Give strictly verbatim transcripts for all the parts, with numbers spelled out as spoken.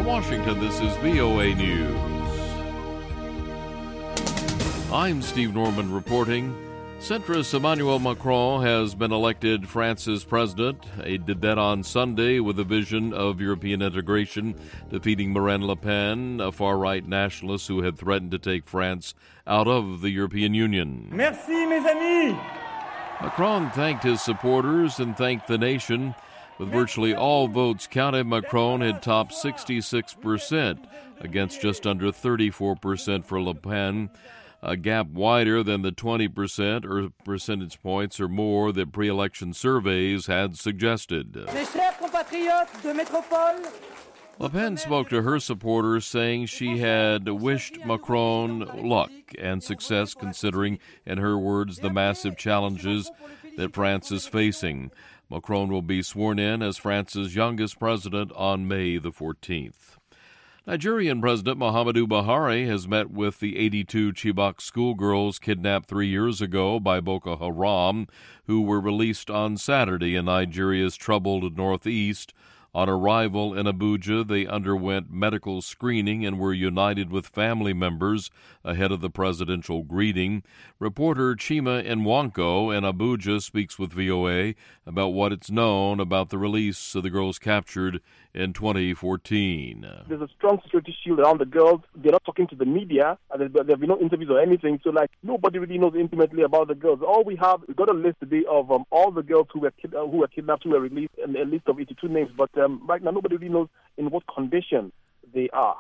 Washington, this is V O A News. I'm Steve Norman reporting. Centrist Emmanuel Macron has been elected France's president. He did that on Sunday with a vision of European integration, defeating Marine Le Pen, a far-right nationalist who had threatened to take France out of the European Union. Merci, mes amis. Macron thanked his supporters and thanked the nation. With virtually all votes counted, Macron had topped sixty-six percent against just under thirty-four percent for Le Pen, a gap wider than the twenty percent or percentage points or more that pre-election surveys had suggested. Mes chers compatriotes de métropole, Le Pen spoke to her supporters, saying she had wished Macron luck and success, considering, in her words, the massive challenges that France is facing. Macron will be sworn in as France's youngest president on May the fourteenth. Nigerian President Muhammadu Buhari has met with the eighty-two Chibok schoolgirls kidnapped three years ago by Boko Haram, who were released on Saturday in Nigeria's troubled northeast. On arrival in Abuja, they underwent medical screening and were united with family members ahead of the presidential greeting. Reporter Chima Nwanko in Abuja speaks with V O A about what it's known about the release of the girls captured in twenty fourteen. There's a strong security shield around the girls. They're not talking to the media. There have been no interviews or anything. So, like, nobody really knows intimately about the girls. All we have, we got a list today of um, all the girls who were kid- uh, who were kidnapped, who were released, and a list of eighty-two names. But um, right now, nobody really knows in what condition they are.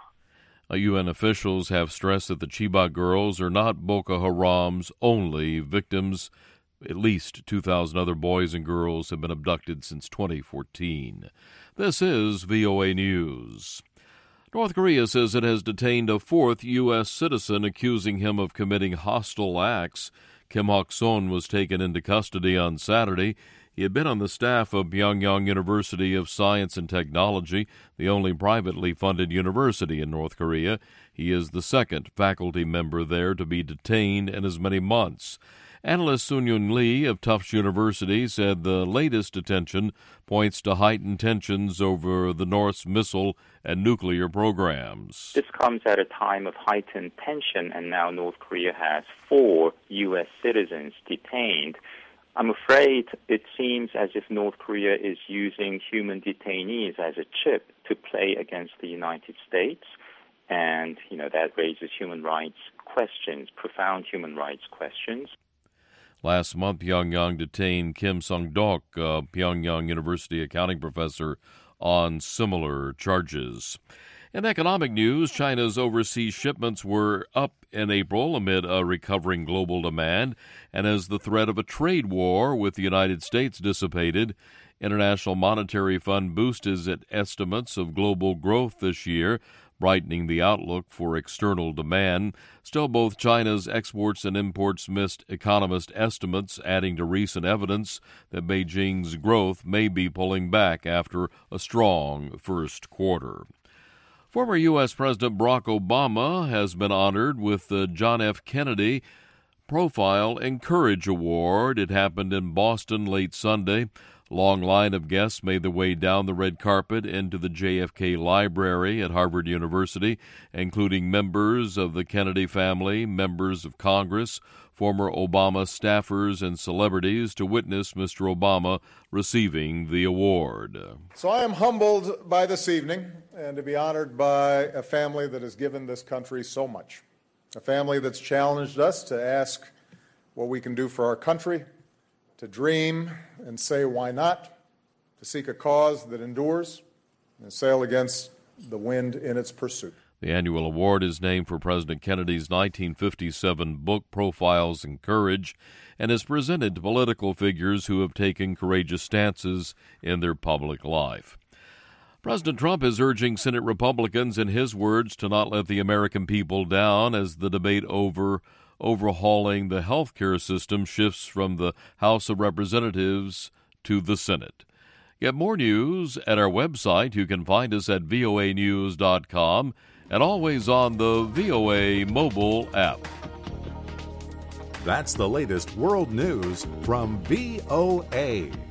U N officials have stressed that the Chibok girls are not Boko Haram's only victims. At least two thousand other boys and girls have been abducted since twenty fourteen. This is V O A News. North Korea says it has detained a fourth U S citizen accusing him of committing hostile acts. Kim Hok-son was taken into custody on Saturday. He had been on the staff of Pyongyang University of Science and Technology, the only privately funded university in North Korea. He is the second faculty member there to be detained in as many months. Analyst Sun-Yoon Lee of Tufts University said the latest detention points to heightened tensions over the North's missile and nuclear programs. This comes at a time of heightened tension, and now North Korea has four U S citizens detained. I'm afraid it seems as if North Korea is using human detainees as a chip to play against the United States, and, you know, that raises human rights questions, profound human rights questions. Last month, Pyongyang detained Kim Sung-dok, a Pyongyang University accounting professor, on similar charges. In economic news, China's overseas shipments were up in April amid a recovering global demand, and as the threat of a trade war with the United States dissipated, International Monetary Fund boosted its estimates of global growth this year, brightening the outlook for external demand. Still, both China's exports and imports missed economist estimates, adding to recent evidence that Beijing's growth may be pulling back after a strong first quarter. Former U S. President Barack Obama has been honored with the John F. Kennedy Profile Encourage Award. It happened in Boston late Sunday. A long line of guests made their way down the red carpet into the J F K Library at Harvard University, including members of the Kennedy family, members of Congress, former Obama staffers, and celebrities to witness Mister Obama receiving the award. So I am humbled by this evening and to be honored by a family that has given this country so much, a family that's challenged us to ask what we can do for our country, to dream and say why not, to seek a cause that endures and sail against the wind in its pursuit. The annual award is named for President Kennedy's nineteen fifty-seven book Profiles in Courage and is presented to political figures who have taken courageous stances in their public life. President Trump is urging Senate Republicans, in his words, to not let the American people down as the debate over overhauling the health care system shifts from the House of Representatives to the Senate. Get more news at our website. You can find us at V O A news dot com and always on the V O A mobile app. That's the latest world news from V O A.